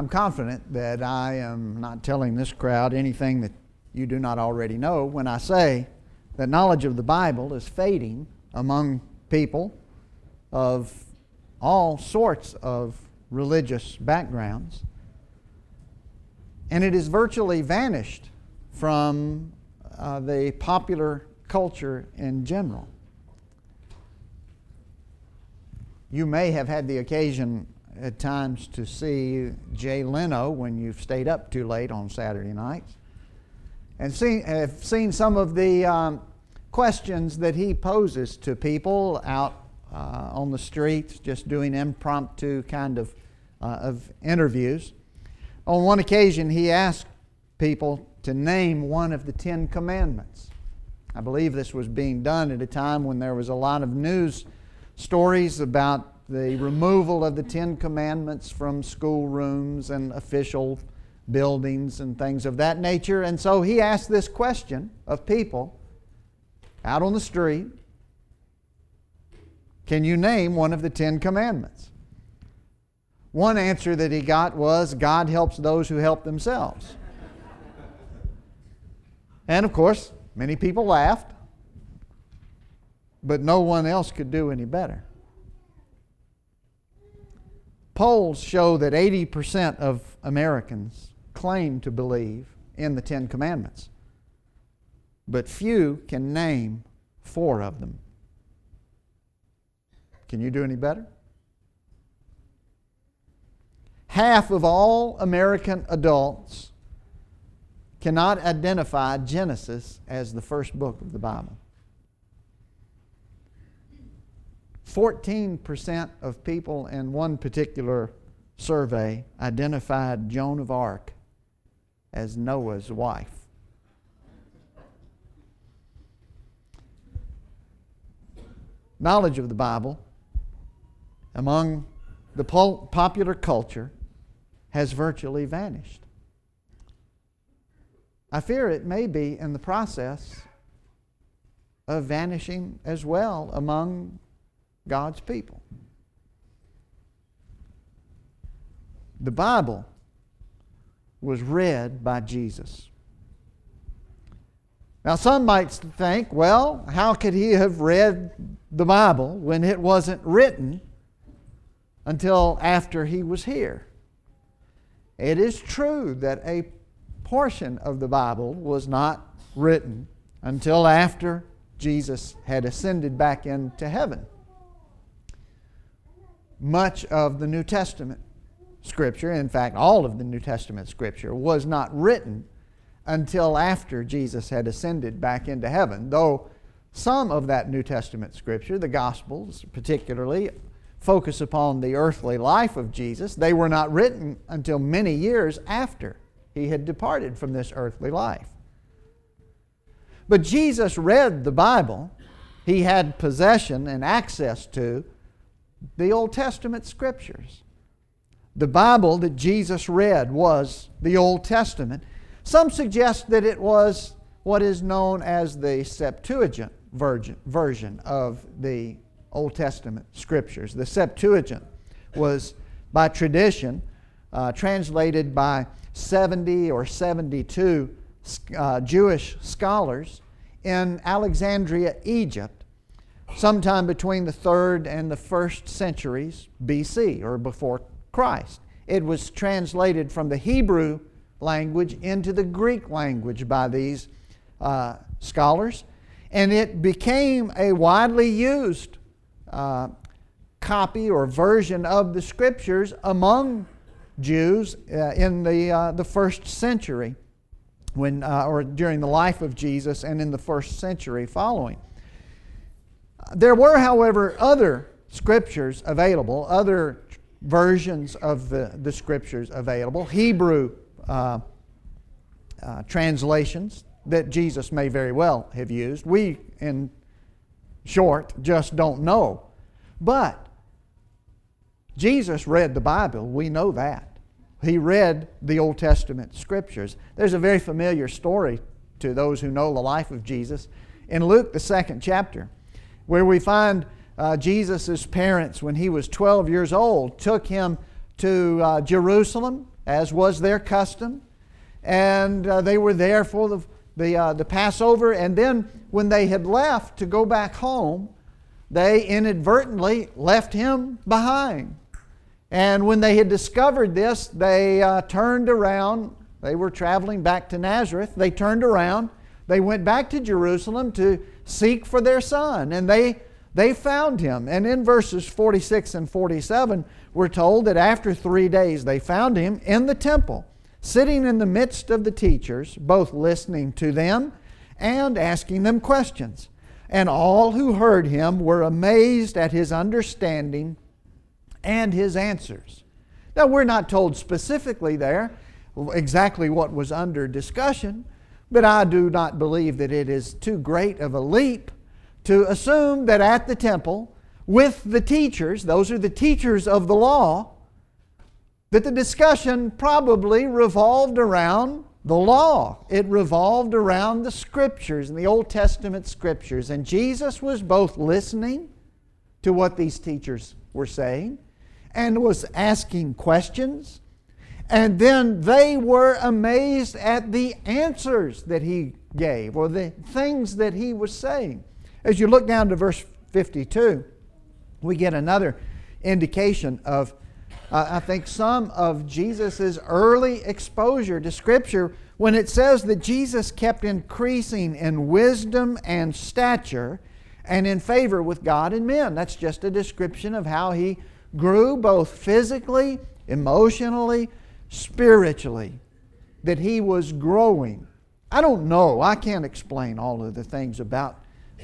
I'm confident that I am not telling this crowd anything that you do not already know when I say that knowledge of the Bible is fading among people of all sorts of religious backgrounds, and it has virtually vanished from the popular culture in general. You may have had the occasion at times to see Jay Leno when you've stayed up too late on Saturday nights, and have seen some of the questions that he poses to people out on the streets, just doing impromptu kind of interviews. On one occasion, he asked people to name one of the 10 Commandments. I believe this was being done at a time when there was a lot of news stories about the removal of the 10 Commandments from schoolrooms and official buildings and things of that nature. And so he asked this question of people out on the street: can you name one of the 10 Commandments? One answer that he got was, God helps those who help themselves. And of course, many people laughed, but no one else could do any better. Polls show that 80% of Americans claim to believe in the 10 Commandments, but few can name 4 of them. Can you do any better? Half of all American adults cannot identify Genesis as the first book of the Bible. 14% of people in one particular survey identified Joan of Arc as Noah's wife. Knowledge of the Bible among the popular culture has virtually vanished. I fear it may be in the process of vanishing as well among God's people. The Bible was read by Jesus. Now, some might think, well, how could he have read the Bible when it wasn't written until after he was here? It is true that a portion of the Bible was not written until after Jesus had ascended back into heaven. Much of the New Testament Scripture, in fact, all of the New Testament Scripture, was not written until after Jesus had ascended back into heaven, though some of that New Testament Scripture, the Gospels particularly, focus upon the earthly life of Jesus. They were not written until many years after he had departed from this earthly life. But Jesus read the Bible. He had possession and access to the Old Testament Scriptures. The Bible that Jesus read was the Old Testament. Some suggest that it was what is known as the Septuagint version of the Old Testament Scriptures. The Septuagint was, by tradition, translated by 70 or 72 Jewish scholars in Alexandria, Egypt, sometime between the 3rd and the 1st centuries BC, or before Christ. It was translated from the Hebrew language into the Greek language by these scholars, and it became a widely used copy or version of the Scriptures among Jews in the 1st century, when or during the life of Jesus and in the 1st century following. There were, however, other Scriptures available, other versions of the Scriptures available, Hebrew translations that Jesus may very well have used. We, in short, just don't know. But Jesus read the Bible. We know that. He read the Old Testament Scriptures. There's a very familiar story to those who know the life of Jesus in Luke, the 2nd chapter, where we find Jesus' parents, when he was 12 years old, took him to Jerusalem as was their custom. And they were there for the Passover. And then when they had left to go back home, they inadvertently left him behind. And when they had discovered this, they turned around. They were traveling back to Nazareth. They turned around. They went back to Jerusalem to seek for their son. And they found him. And in verses 46 and 47, we're told that after 3 days they found him in the temple, sitting in the midst of the teachers, both listening to them and asking them questions. And all who heard him were amazed at his understanding and his answers. Now, we're not told specifically there exactly what was under discussion, but I do not believe that it is too great of a leap to assume that at the temple, with the teachers, those are the teachers of the law, that the discussion probably revolved around the law. It revolved around the Scriptures and the Old Testament Scriptures. And Jesus was both listening to what these teachers were saying and was asking questions. And then they were amazed at the answers that he gave, or the things that he was saying. As you look down to verse 52, we get another indication of, I think, some of Jesus' early exposure to Scripture when it says that Jesus kept increasing in wisdom and stature and in favor with God and men. That's just a description of how he grew both physically, emotionally, spiritually, that he was growing. I don't know. I can't explain all of the things about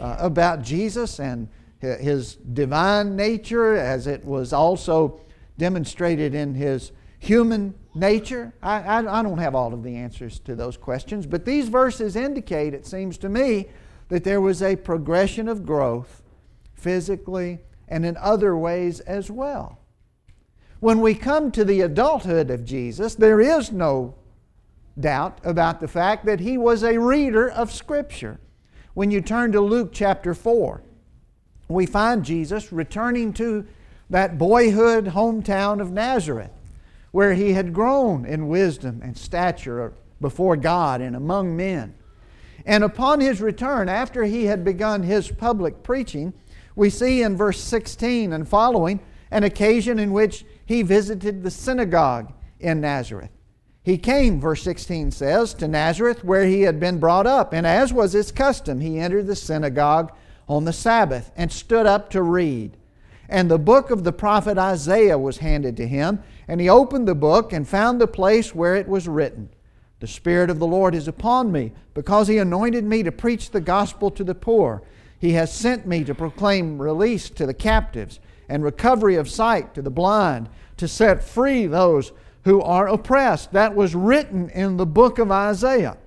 Jesus and his divine nature as it was also demonstrated in his human nature. I don't have all of the answers to those questions, but these verses indicate, it seems to me, that there was a progression of growth physically and in other ways as well. When we come to the adulthood of Jesus, there is no doubt about the fact that he was a reader of Scripture. When you turn to Luke chapter 4, we find Jesus returning to that boyhood hometown of Nazareth, where he had grown in wisdom and stature before God and among men. And upon his return, after he had begun his public preaching, we see in verse 16 and following an occasion in which he visited the synagogue in Nazareth. He came, verse 16 says, to Nazareth where he had been brought up, and as was his custom, he entered the synagogue on the Sabbath and stood up to read. And the book of the prophet Isaiah was handed to him, and he opened the book and found the place where it was written, "The Spirit of the Lord is upon me, because he anointed me to preach the gospel to the poor. He has sent me to proclaim release to the captives and recovery of sight to the blind, to set free those who are oppressed." That was written in the book of Isaiah.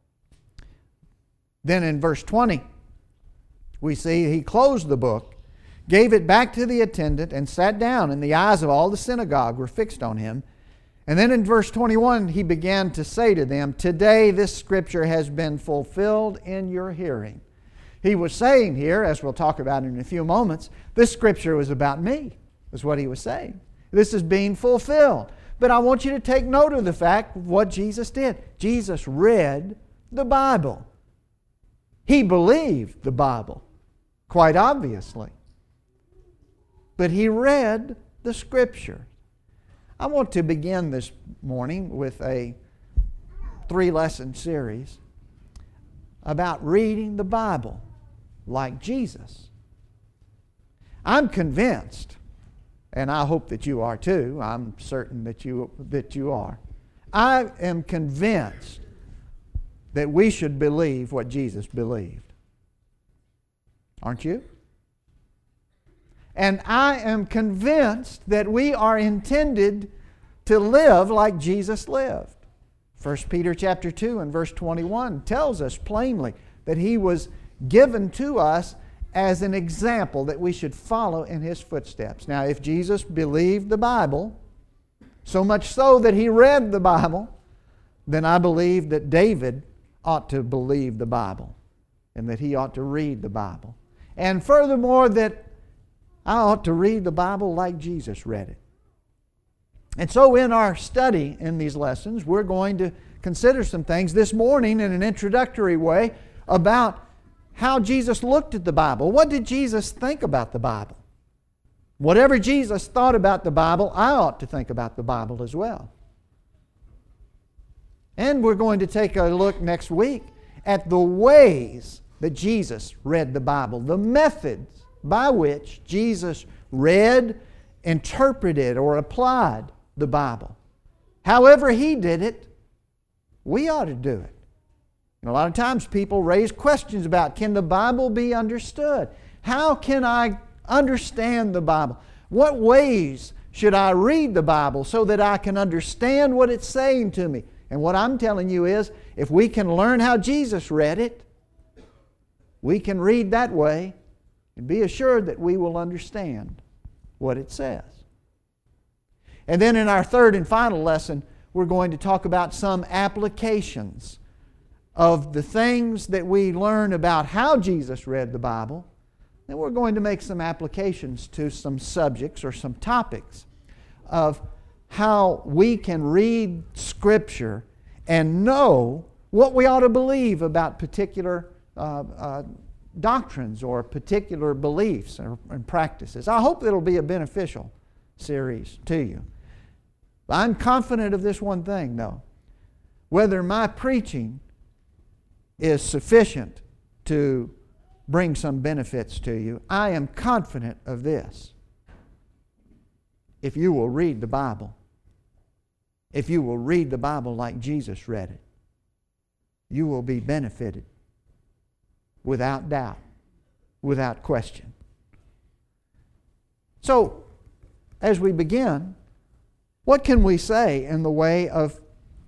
Then in verse 20, we see he closed the book, gave it back to the attendant, and sat down, and the eyes of all the synagogue were fixed on him. And then in verse 21, he began to say to them, "Today this scripture has been fulfilled in your hearing." He was saying here, as we'll talk about in a few moments, this scripture was about me, is what he was saying. This is being fulfilled. But I want you to take note of the fact of what Jesus did. Jesus read the Bible. He believed the Bible, quite obviously. But he read the Scripture. I want to begin this morning with a 3-lesson series about reading the Bible like Jesus. I'm convinced, and I hope that you are too. I'm certain that you are. I am convinced that we should believe what Jesus believed. Aren't you? And I am convinced that we are intended to live like Jesus lived. 1 Peter chapter 2 and verse 21 tells us plainly that he was given to us as an example that we should follow in his footsteps. Now, if Jesus believed the Bible, so much so that he read the Bible, then I believe that David ought to believe the Bible and that he ought to read the Bible. And furthermore, that I ought to read the Bible like Jesus read it. And so in our study in these lessons, we're going to consider some things this morning in an introductory way about how Jesus looked at the Bible. What did Jesus think about the Bible? Whatever Jesus thought about the Bible, I ought to think about the Bible as well. And we're going to take a look next week at the ways that Jesus read the Bible, the methods by which Jesus read, interpreted, or applied the Bible. However He did it, we ought to do it. And a lot of times people raise questions about, can the Bible be understood? How can I understand the Bible? What ways should I read the Bible so that I can understand what it's saying to me? And what I'm telling you is, if we can learn how Jesus read it, we can read that way and be assured that we will understand what it says. And then in our third and final lesson, we're going to talk about some applications of the things that we learn about how Jesus read the Bible. Then we're going to make some applications to some subjects or some topics of how we can read Scripture and know what we ought to believe about particular doctrines or particular beliefs and practices. I hope it'll be a beneficial series to you. I'm confident of this one thing, though. Whether my preaching is sufficient to bring some benefits to you, I am confident of this. If you will read the Bible, if you will read the Bible like Jesus read it, you will be benefited without doubt, without question. So, as we begin, what can we say in the way of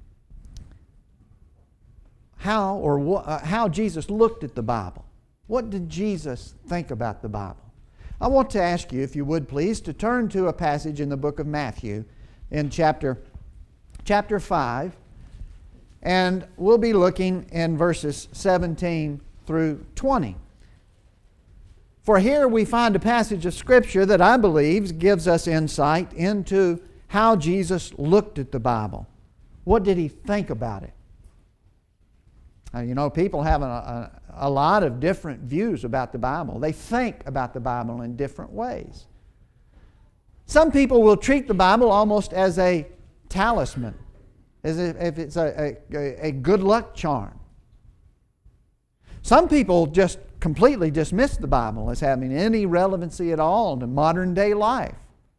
how Jesus looked at the Bible? What did Jesus think about the Bible? I want to ask you, if you would please, to turn to a passage in the book of Matthew in chapter 5, and we'll be looking in verses 17 through 20. For here we find a passage of Scripture that I believe gives us insight into how Jesus looked at the Bible. What did He think about it? You know, people have a lot of different views about the Bible. They think about the Bible in different ways. Some people will treat the Bible almost as a talisman, as if it's a good luck charm. Some people just completely dismiss the Bible as having any relevancy at all to modern day life.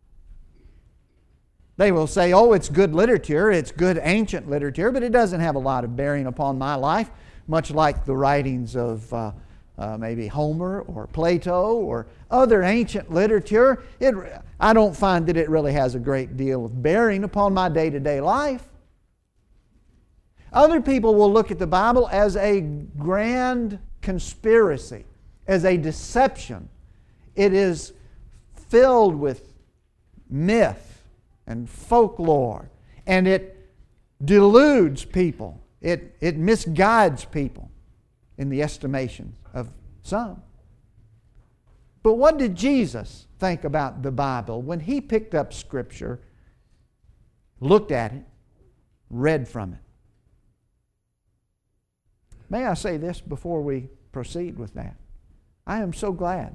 They will say, oh, it's good literature, it's good ancient literature, but it doesn't have a lot of bearing upon my life, much like the writings of maybe Homer or Plato or other ancient literature. I don't find that it really has a great deal of bearing upon my day-to-day life. Other people will look at the Bible as a grand conspiracy, as a deception. It is filled with myth and folklore, and it deludes people. It misguides people in the estimation of some. But what did Jesus think about the Bible when He picked up Scripture, looked at it, read from it? May I say this before we proceed with that? I am so glad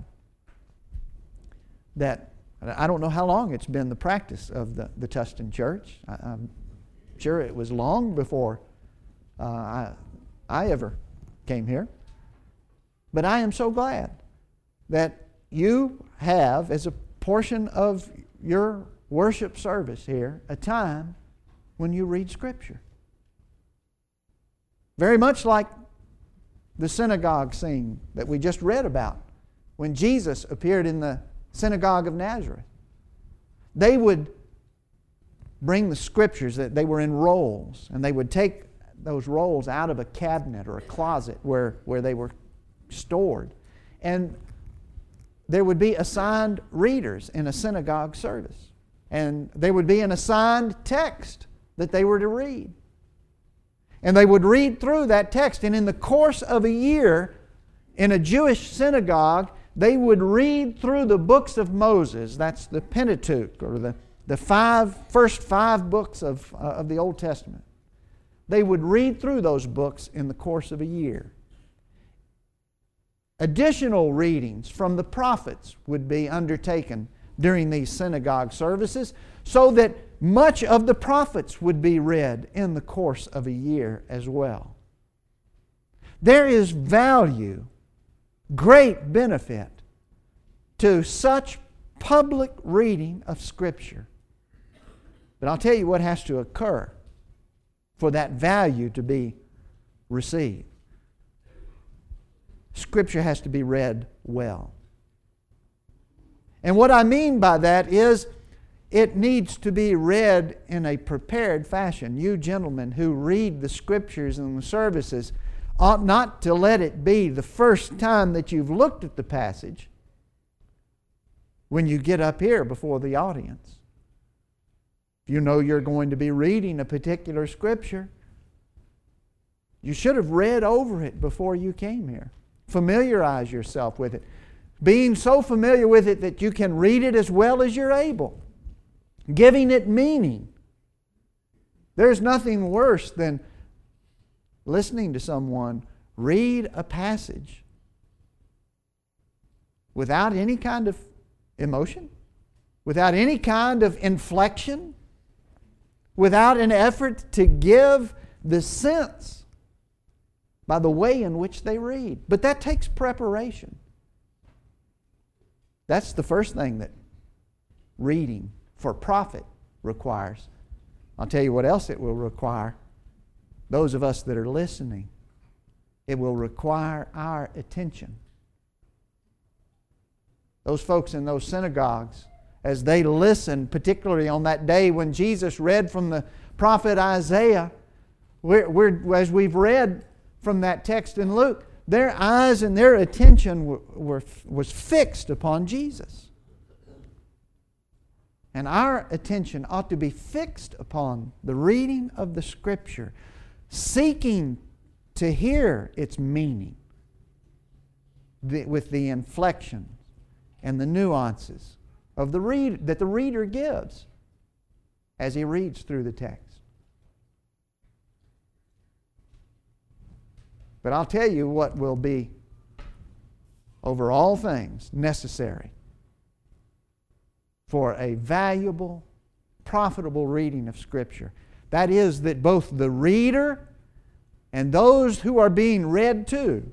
that I don't know how long it's been the practice of the Tustin Church. I'm sure it was long before I ever came here. But I am so glad that you have, as a portion of your worship service here, a time when you read Scripture. Very much like the synagogue scene that we just read about when Jesus appeared in the synagogue of Nazareth. They would bring the Scriptures, that they were in rolls, and they would take those rolls out of a cabinet or a closet where they were stored. And there would be assigned readers in a synagogue service. And there would be an assigned text that they were to read. And they would read through that text. And in the course of a year, in a Jewish synagogue, they would read through the books of Moses. That's the Pentateuch, or the first five books of the Old Testament. They would read through those books in the course of a year. Additional readings from the prophets would be undertaken during these synagogue services, so that much of the prophets would be read in the course of a year as well. There is value, great benefit to such public reading of Scripture. But I'll tell you what has to occur for that value to be received. Scripture has to be read well. And what I mean by that is it needs to be read in a prepared fashion. You gentlemen who read the Scriptures and the services ought not to let it be the first time that you've looked at the passage when you get up here before the audience. If you know you're going to be reading a particular Scripture, you should have read over it before you came here. Familiarize yourself with it. Being so familiar with it that you can read it as well as you're able. Giving it meaning. There's nothing worse than listening to someone read a passage without any kind of emotion, without any kind of inflection, without an effort to give the sense by the way in which they read. But that takes preparation. That's the first thing that reading for profit requires. I'll tell you what else it will require. Those of us that are listening, it will require our attention. Those folks in those synagogues, as they listened, particularly on that day when Jesus read from the prophet Isaiah, as we've read from that text in Luke, their eyes and their attention was fixed upon Jesus. And our attention ought to be fixed upon the reading of the Scripture, seeking to hear its meaning with the inflections and the nuances of that the reader gives as he reads through the text. But I'll tell you what will be, over all things, necessary for a valuable, profitable reading of Scripture. That is, that both the reader and those who are being read to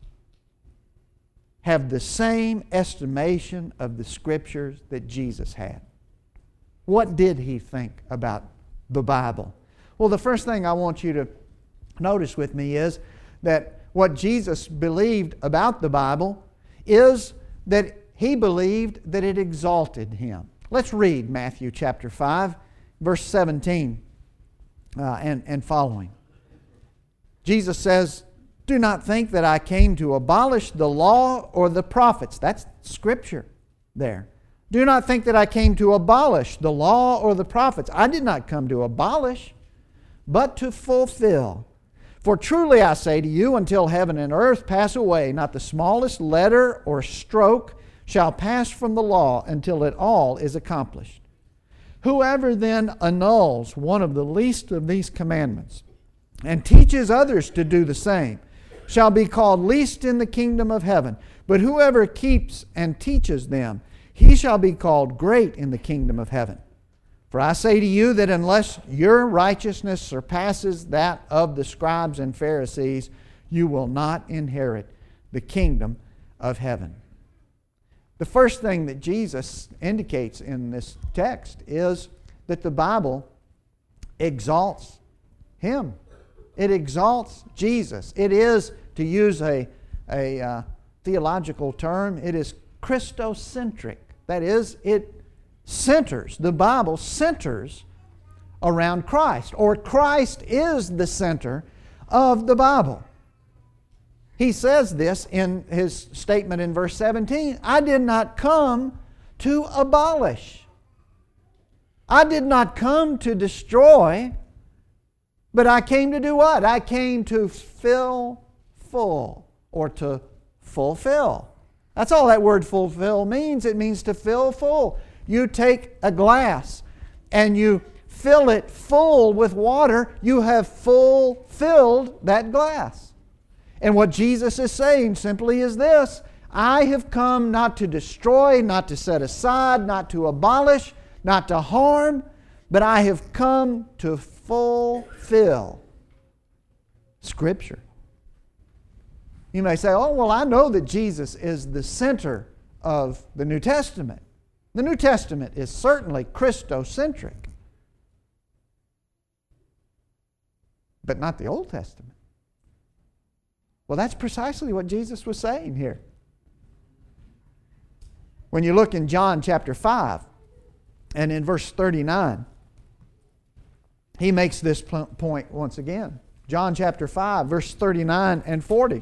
have the same estimation of the Scriptures that Jesus had. What did he think about the Bible? Well, the first thing I want you to notice with me is that what Jesus believed about the Bible is that he believed that it exalted him. Let's read Matthew chapter 5, verse 17 and following. Jesus says, "Do not think that I came to abolish the law or the prophets." That's Scripture there. "Do not think that I came to abolish the law or the prophets. I did not come to abolish, but to fulfill. For truly I say to you, until heaven and earth pass away, not the smallest letter or stroke shall pass from the law until it all is accomplished. Whoever then annuls one of the least of these commandments and teaches others to do the same shall be called least in the kingdom of heaven. But whoever keeps and teaches them, he shall be called great in the kingdom of heaven. For I say to you that unless your righteousness surpasses that of the scribes and Pharisees, you will not inherit the kingdom of heaven." The first thing that Jesus indicates in this text is that the Bible exalts Him. It exalts Jesus. It is, to use a theological term, it is Christocentric. That is, the Bible centers around Christ, or Christ is the center of the Bible. He says this in his statement in verse 17, "I did not come to abolish." I did not come to destroy, but I came to do what? I came to fill full, or to fulfill. That's all that word fulfill means. It means to fill full. You take a glass and you fill it full with water, you have filled that glass. And what Jesus is saying simply is this: I have come not to destroy, not to set aside, not to abolish, not to harm, but I have come to fulfill Scripture. You may say, oh, well, I know that Jesus is the center of the New Testament. The New Testament is certainly Christocentric, but not the Old Testament. Well, that's precisely what Jesus was saying here. When you look in John chapter 5 and in verse 39, he makes this point once again. John chapter 5, verse 39 and 40.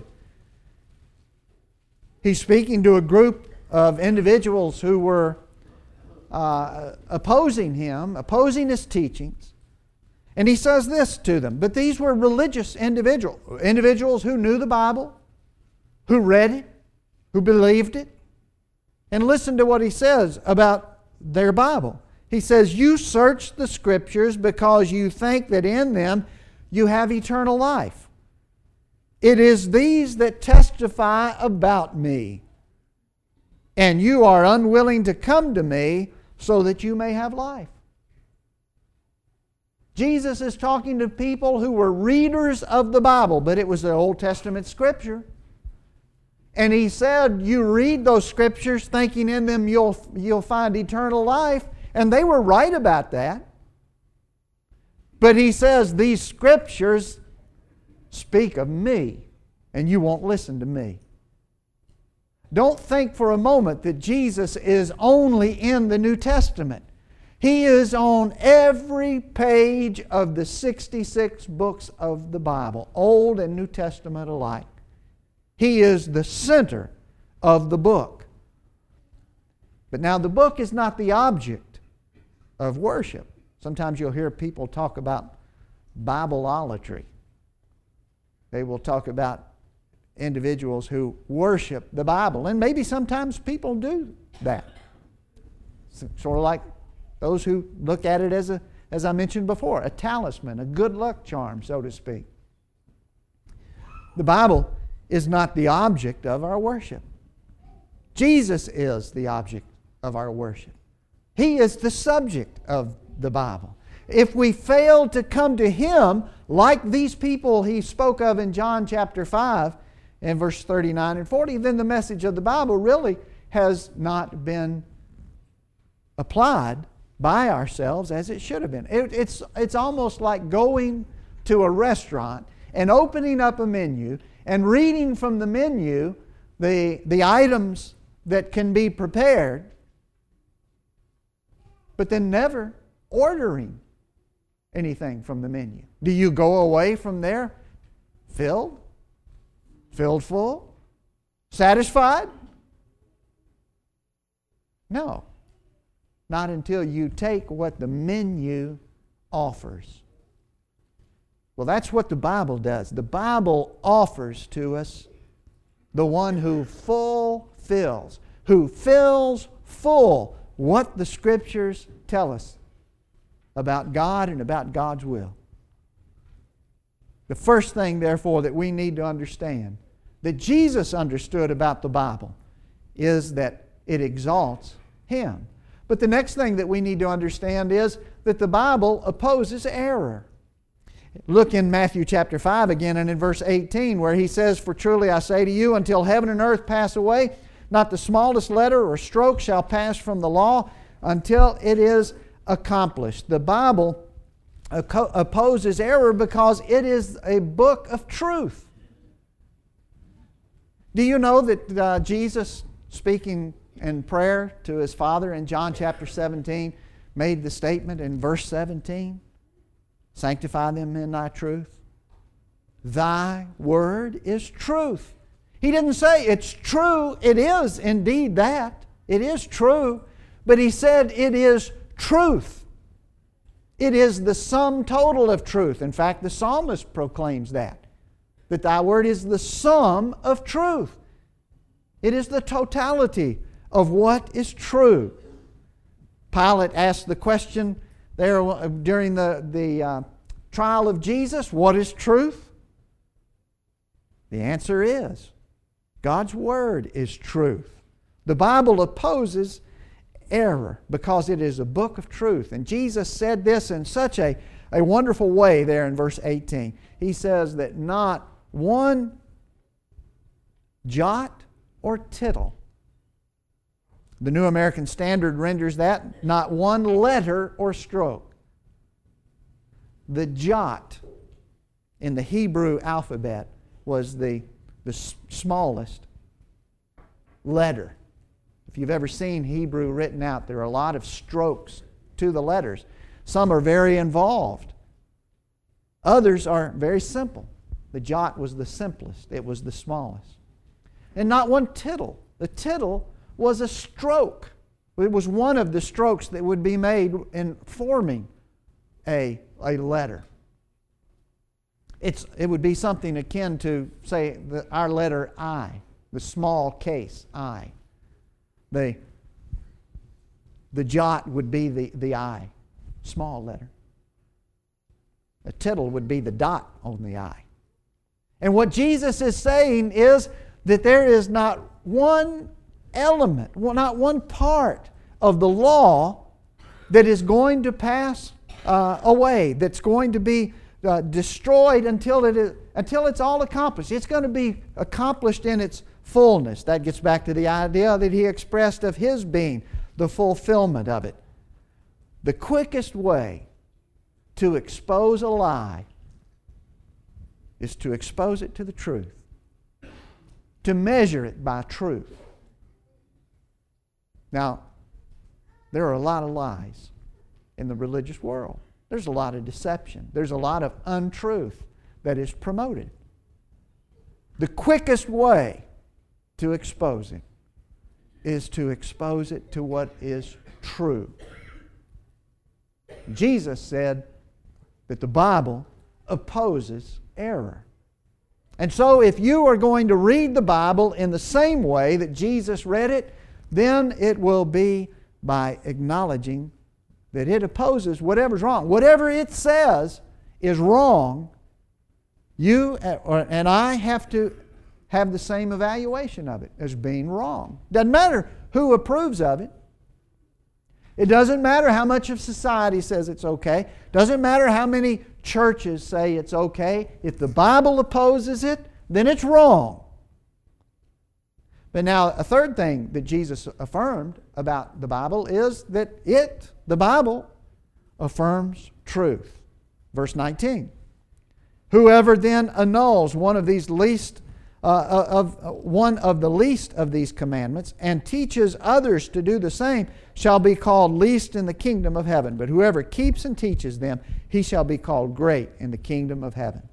He's speaking to a group of individuals who were opposing him, opposing his teachings. And he says this to them: but these were religious individuals who knew the Bible, who read it, who believed it. And listen to what he says about their Bible. He says, you search the Scriptures because you think that in them you have eternal life. It is these that testify about me. And you are unwilling to come to me so that you may have life. Jesus is talking to people who were readers of the Bible, but it was the Old Testament Scripture. And he said, you read those Scriptures thinking in them you'll find eternal life. And they were right about that. But he says, these Scriptures speak of me, and you won't listen to me. Don't think for a moment that Jesus is only in the New Testament. He is on every page of the 66 books of the Bible, Old and New Testament alike. He is the center of the book. But now the book is not the object of worship. Sometimes you'll hear people talk about Bibleolatry. They will talk about individuals who worship the Bible. And maybe sometimes people do that. Sort of like those who look at it as I mentioned before, a talisman, a good luck charm, so to speak. The Bible is not the object of our worship. Jesus is the object of our worship. He is the subject of the Bible. If we fail to come to Him, like these people he spoke of in John chapter 5 and verse 39 and 40, then the message of the Bible really has not been applied by ourselves as it should have been. It's almost like going to a restaurant and opening up a menu and reading from the menu the items that can be prepared, but then never ordering anything from the menu. Do you go away from there filled full, satisfied? No. Not until you take what the menu offers. Well, that's what the Bible does. The Bible offers to us the one who fulfills, who fills full what the Scriptures tell us about God and about God's will. The first thing, therefore, that we need to understand, that Jesus understood about the Bible, is that it exalts Him. But the next thing that we need to understand is that the Bible opposes error. Look in Matthew chapter 5 again and in verse 18 where he says, for truly I say to you, until heaven and earth pass away, not the smallest letter or stroke shall pass from the law until it is accomplished. The Bible opposes error because it is a book of truth. Do you know that Jesus, speaking in prayer to His Father in John chapter 17, made the statement in verse 17, sanctify them in thy truth. Thy word is truth. He didn't say it's true. It is indeed that. It is true. But He said it is truth. It is the sum total of truth. In fact, the psalmist proclaims that thy word is the sum of truth. It is the totality of what is true. Pilate asked the question There, during the trial of Jesus, what is truth? The answer is God's Word is truth. The Bible opposes error because it is a book of truth. And Jesus said this in such a wonderful way there in verse 18. He says that not one jot or tittle. The New American Standard renders that not one letter or stroke. The jot in the Hebrew alphabet was the smallest letter. If you've ever seen Hebrew written out, there are a lot of strokes to the letters. Some are very involved. Others are very simple. The jot was the simplest. It was the smallest. And not one tittle. The tittle was a stroke. It was one of the strokes that would be made in forming a letter. It would be something akin to, say, our letter I, the small case I. The jot would be the I, small letter. A tittle would be the dot on the I. And what Jesus is saying is that there is not one element, not one part of the law that is going to pass away, that's going to be destroyed until it's all accomplished. It's going to be accomplished in its fullness. That gets back to the idea that He expressed of His being the fulfillment of it. The quickest way to expose a lie is to expose it to the truth, to measure it by truth. Now, there are a lot of lies in the religious world. There's a lot of deception. There's a lot of untruth that is promoted. The quickest way to expose it is to expose it to what is true. Jesus said that the Bible opposes error. And so if you are going to read the Bible in the same way that Jesus read it, then it will be by acknowledging that it opposes whatever's wrong. Whatever it says is wrong, you and I have to have the same evaluation of it as being wrong. Doesn't matter who approves of it. It doesn't matter how much of society says it's okay. Doesn't matter how many churches say it's okay. If the Bible opposes it, then it's wrong. But now, a third thing that Jesus affirmed about the Bible is that the Bible, affirms truth. Verse 19. Whoever then annuls one of the least of these commandments and teaches others to do the same shall be called least in the kingdom of heaven. But whoever keeps and teaches them, he shall be called great in the kingdom of heaven.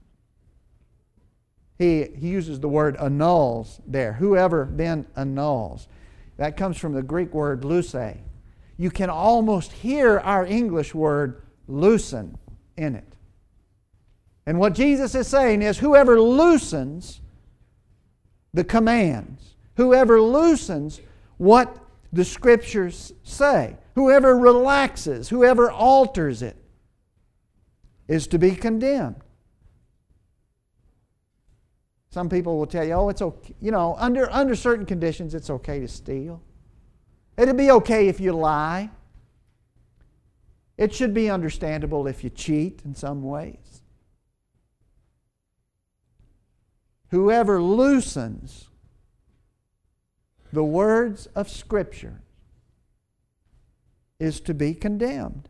He uses the word annuls there. Whoever then annuls. That comes from the Greek word loose. You can almost hear our English word loosen in it. And what Jesus is saying is whoever loosens the commands, whoever loosens what the Scriptures say, whoever relaxes, whoever alters it, is to be condemned. Some people will tell you, oh, it's okay. You know, under certain conditions, it's okay to steal. It'd be okay if you lie. It should be understandable if you cheat in some ways. Whoever loosens the words of Scripture is to be condemned.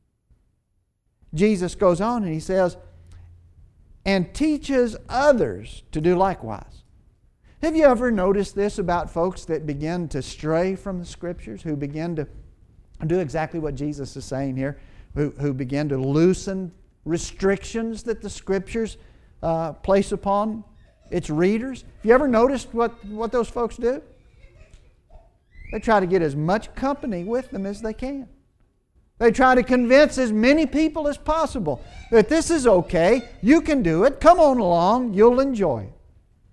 Jesus goes on and He says, and teaches others to do likewise. Have you ever noticed this about folks that begin to stray from the Scriptures, who begin to do exactly what Jesus is saying here, who begin to loosen restrictions that the Scriptures place upon its readers? Have you ever noticed what those folks do? They try to get as much company with them as they can. They try to convince as many people as possible that this is okay, you can do it, come on along, you'll enjoy it.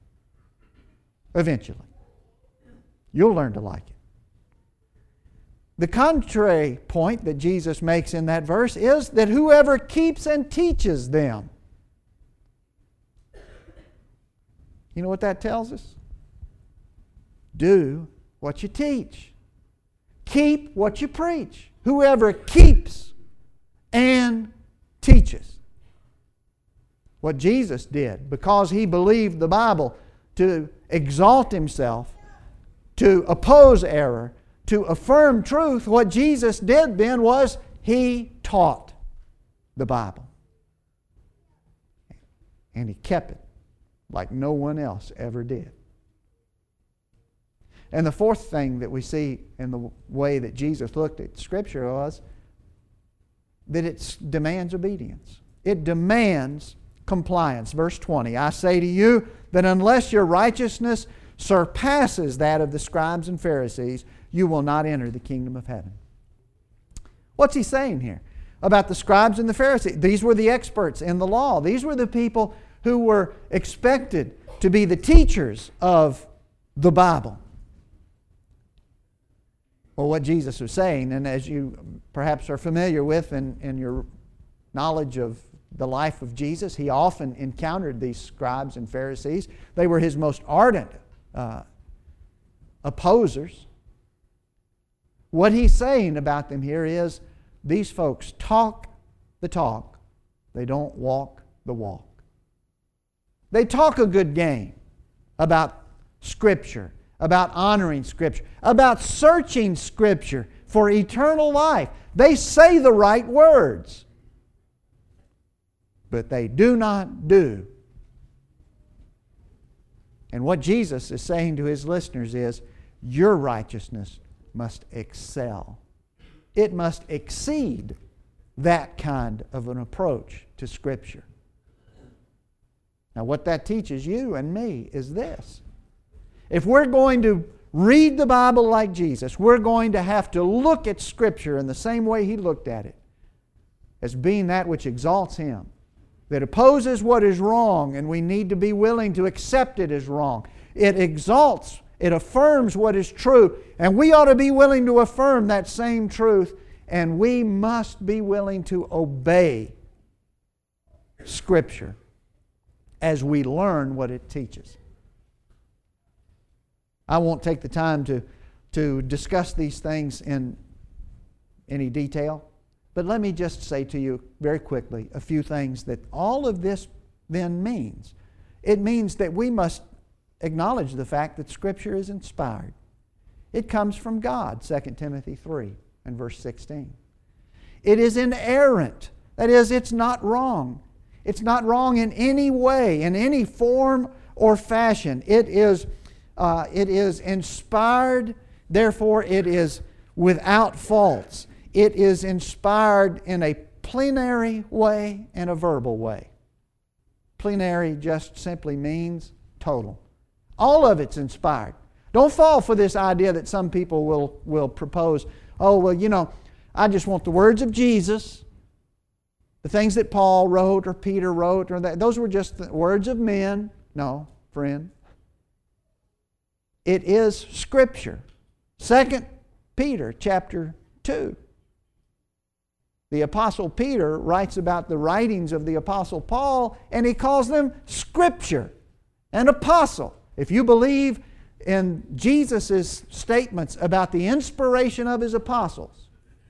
Eventually. You'll learn to like it. The contrary point that Jesus makes in that verse is that whoever keeps and teaches them. You know what that tells us? Do what you teach. Keep what you preach. Whoever keeps and teaches. What Jesus did, because He believed the Bible to exalt Himself, to oppose error, to affirm truth, what Jesus did then was He taught the Bible. And He kept it like no one else ever did. And the fourth thing that we see in the way that Jesus looked at Scripture was that it demands obedience. It demands compliance. Verse 20, I say to you that unless your righteousness surpasses that of the scribes and Pharisees, you will not enter the kingdom of heaven. What's He saying here about the scribes and the Pharisees? These were the experts in the law. These were the people who were expected to be the teachers of the Bible. Well, what Jesus was saying, and as you perhaps are familiar with in your knowledge of the life of Jesus, He often encountered these scribes and Pharisees. They were His most ardent opposers. What He's saying about them here is these folks talk the talk, they don't walk the walk. They talk a good game about Scripture, about honoring Scripture, about searching Scripture for eternal life. They say the right words, but they do not do. And what Jesus is saying to His listeners is, your righteousness must excel. It must exceed that kind of an approach to Scripture. Now, what that teaches you and me is this. If we're going to read the Bible like Jesus, we're going to have to look at Scripture in the same way He looked at it, as being that which exalts Him, that opposes what is wrong, and we need to be willing to accept it as wrong. It exalts, it affirms what is true, and we ought to be willing to affirm that same truth, and we must be willing to obey Scripture as we learn what it teaches. I won't take the time to discuss these things in any detail, but let me just say to you very quickly a few things that all of this then means. It means that we must acknowledge the fact that Scripture is inspired. It comes from God, 2 Timothy 3 and verse 16. It is inerrant. That is, it's not wrong. It's not wrong in any way, in any form or fashion. It is inspired, therefore it is without faults. It is inspired in a plenary way and a verbal way. Plenary just simply means total. All of it's inspired. Don't fall for this idea that some people will propose, oh, well, you know, I just want the words of Jesus, the things that Paul wrote or Peter wrote, or that those were just the words of men. No, friend. It is Scripture. 2 Peter chapter 2. The Apostle Peter writes about the writings of the Apostle Paul, and he calls them Scripture, an apostle. If you believe in Jesus' statements about the inspiration of His apostles,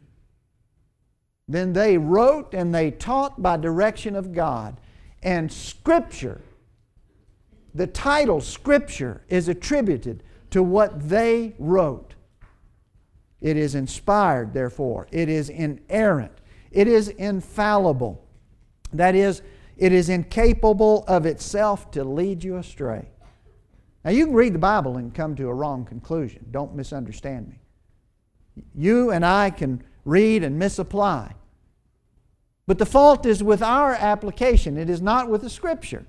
then they wrote and they taught by direction of God. And Scripture, the title Scripture, is attributed to what they wrote. It is inspired, therefore. It is inerrant. It is infallible. That is, it is incapable of itself to lead you astray. Now, you can read the Bible and come to a wrong conclusion. Don't misunderstand me. You and I can read and misapply. But the fault is with our application. It is not with the Scripture.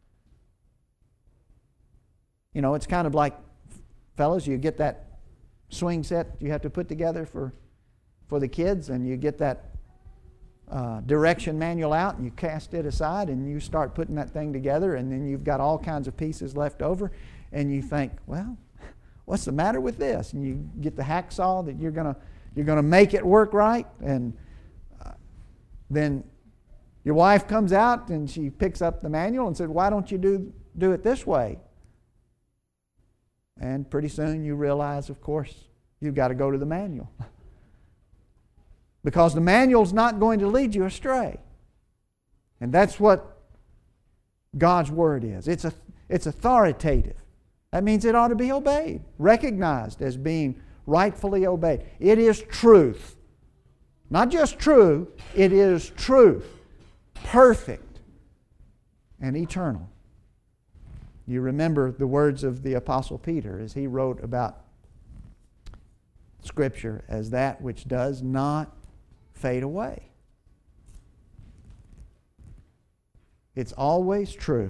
You know, it's kind of like, fellas, you get that swing set you have to put together for the kids, and you get that direction manual out and you cast it aside and you start putting that thing together, and then you've got all kinds of pieces left over, and you think, well, what's the matter with this? And you get the hacksaw that you're going to you're going to make it work right, and then your wife comes out and she picks up the manual and says, why don't you do it this way? And pretty soon you realize, of course, you've got to go to the manual. Because the manual's not going to lead you astray. And that's what God's Word is. It's authoritative. That means it ought to be obeyed, recognized as being rightfully obeyed. It is truth. Not just true, it is truth. Perfect and eternal. You remember the words of the Apostle Peter as he wrote about Scripture as that which does not fade away. It's always true.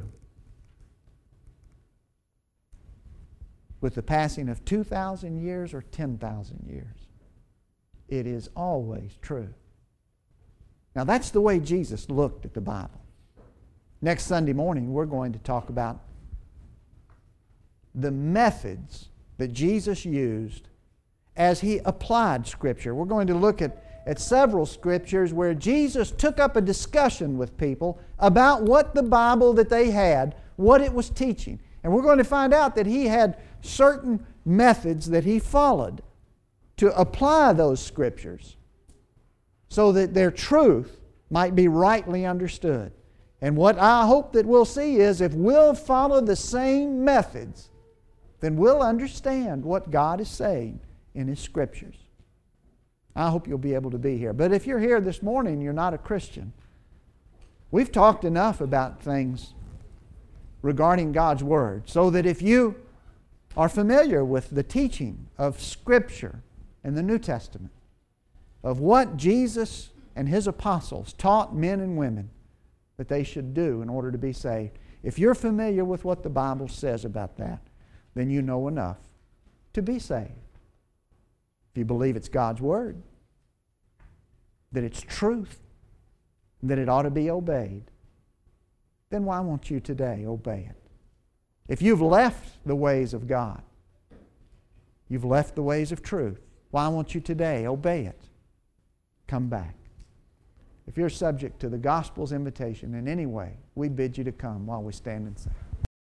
With the passing of 2,000 years or 10,000 years, it is always true. Now that's the way Jesus looked at the Bible. Next Sunday morning we're going to talk about the methods that Jesus used as He applied Scripture. We're going to look at several Scriptures where Jesus took up a discussion with people about what the Bible that they had, what it was teaching. And we're going to find out that He had certain methods that He followed to apply those Scriptures so that their truth might be rightly understood. And what I hope that we'll see is if we'll follow the same methods, then we'll understand what God is saying in His Scriptures. I hope you'll be able to be here. But if you're here this morning and you're not a Christian, we've talked enough about things regarding God's Word so that if you are familiar with the teaching of Scripture in the New Testament, of what Jesus and His apostles taught men and women that they should do in order to be saved, if you're familiar with what the Bible says about that, then you know enough to be saved. If you believe it's God's Word, that it's truth, that it ought to be obeyed, then why won't you today obey it? If you've left the ways of God, you've left the ways of truth, why won't you today obey it? Come back. If you're subject to the gospel's invitation in any way, we bid you to come while we stand and sing.